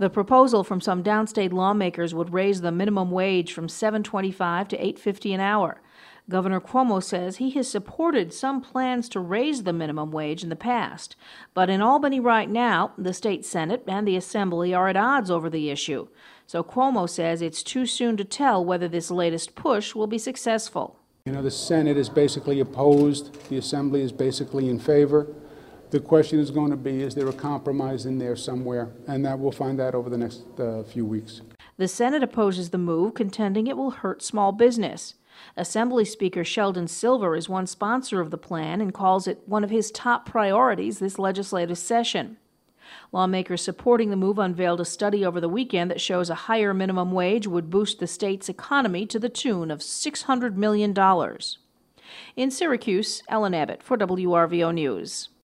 The proposal from some downstate lawmakers would raise the minimum wage from $7.25 to $8.50 an hour. Governor Cuomo says he has supported some plans to raise the minimum wage in the past. But in Albany right now, the state Senate and the Assembly are at odds over the issue. So Cuomo says it's too soon to tell whether this latest push will be successful. The Senate is basically opposed. The Assembly is basically in favor. The question is going to be, is there a compromise in there somewhere? And that we'll find out over the next few weeks. The Senate opposes the move, contending it will hurt small business. Assembly Speaker Sheldon Silver is one sponsor of the plan and calls it one of his top priorities this legislative session. Lawmakers supporting the move unveiled a study over the weekend that shows a higher minimum wage would boost the state's economy to the tune of $600 million. In Syracuse, Ellen Abbott for WRVO News.